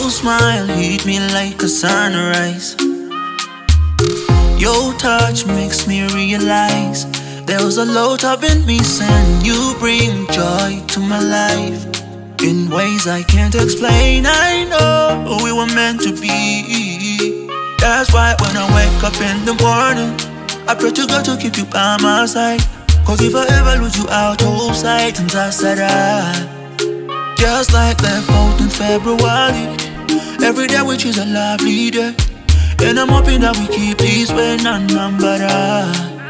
Your smile hit me like a sunrise. Your touch makes me realize there's a lot I've been missing. You bring joy to my life in ways I can't explain. I know we were meant to be. That's why when I wake up in the morning, I pray to God to keep you by my side. Cause if I ever lose you out of sight, and I said just like that 14th February, every day which is a lovely day. And I'm hoping that we keep this way, nanambara.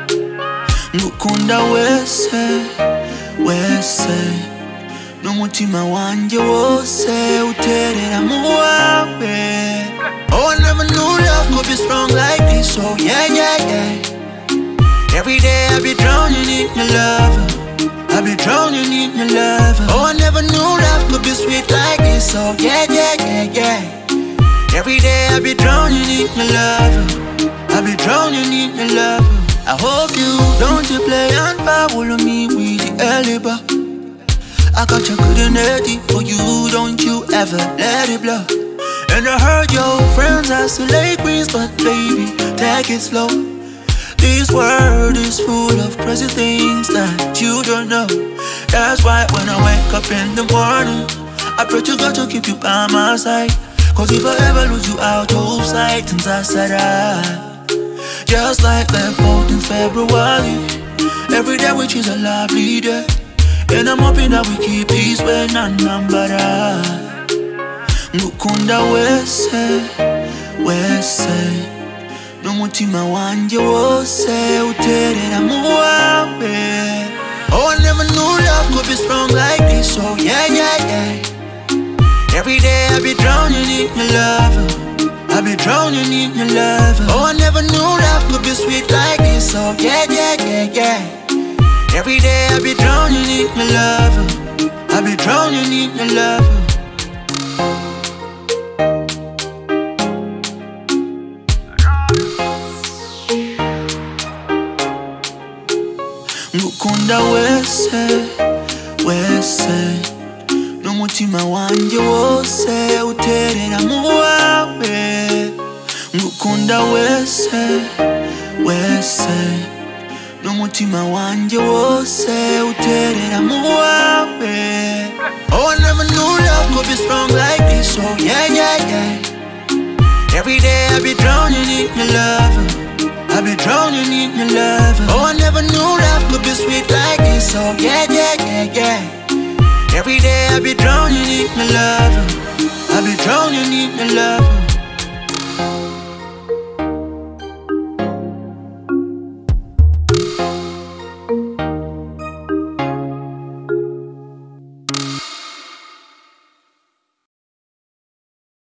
Ngukunda wese, wese. Numutima wanje wose, uterera muwawe. Oh, I never knew love could be strong like this, so yeah, yeah, yeah. Every day I be drowning in your love, I be drowning in your love. Oh, I never knew love could be sweet like this, so yeah, yeah, yeah, yeah. Every day I be drowning in your love, I be drowning in your love. I hope you don't play and foul me with the alibi. I got your good energy for you, don't you ever let it blow. And I heard your friends isolate queens, but baby, take it slow. This world is full of crazy things that you don't know. That's why when I wake up in the morning, I pray to God to keep you by my side. Cause if I ever lose you out of sight, and I said just like that 14th February, every day which is a lovely day. And I'm hoping that we keep this way, nanambara. Ngukunda wese, wese. Numutima wanje wose, uterera muwawe. Oh, I never knew love could be strong like this, so yeah, yeah, yeah. Every day I be drowning in your love, I be drowning in your love. Oh, I never knew love could be sweet like this, so yeah, yeah, yeah, yeah. Every day I be drowning in your love, I be drowning in your love. Ngukunda wese, wese. Numutima wanje wose, uterera muwawe. Ngukunda wese, wese. Numutima wanje wose, uterera muwawe. Oh, I never knew love could be strong like this, so yeah, yeah, yeah. Every day I be drowning in your love, I be drowning in your love. Oh, I never knew love could be sweet like this, so yeah, yeah, yeah, yeah. Every day I be drowning in your love, I be drowning in your love.